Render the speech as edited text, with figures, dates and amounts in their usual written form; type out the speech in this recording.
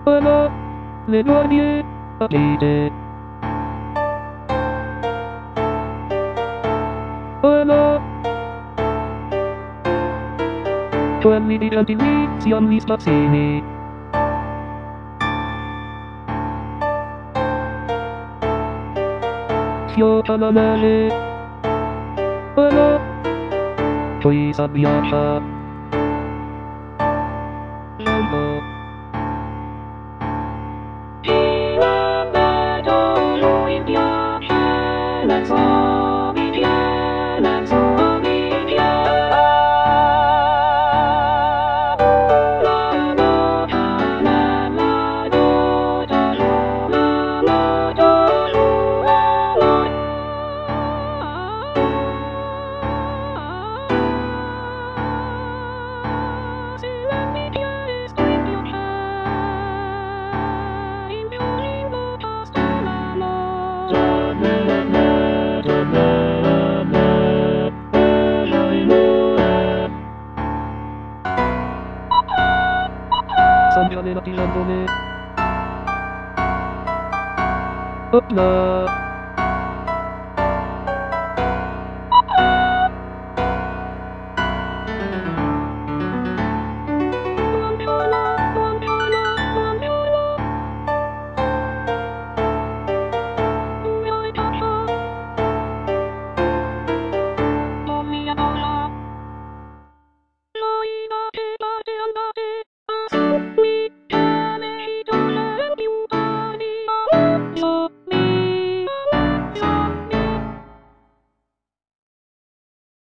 Voilà, le guardie, aprite. Voilà. Quelli di Chantilly, siamo gli spazzini. Schioccia la neve. Voilà. Poi s'abbiaccia. Lambo. Lui piace, l'enzo mi piace, l'enzo mi piace. La la la la la do da lo la la do lo la la. Se la mi piace sto in pioggia, in violino pasta la la. Giornale, giornale, Sandra nella tirandone. Opla.